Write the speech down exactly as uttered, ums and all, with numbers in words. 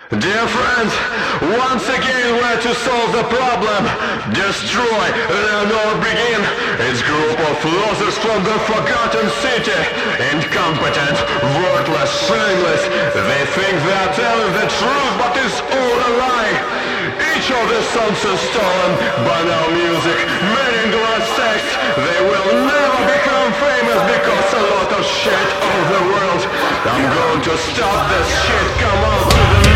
Dear friends, once again where to solve the problem, destroy, learn or begin. It's group of losers from the forgotten city, incompetent, worthless, shameless. They think they're telling the truth, but it's all a lie. Each of the songs is stolen, banal music, meaningless sex. They will never become famous because a lot of shit of the world. I'm going to stop this shit, come on to the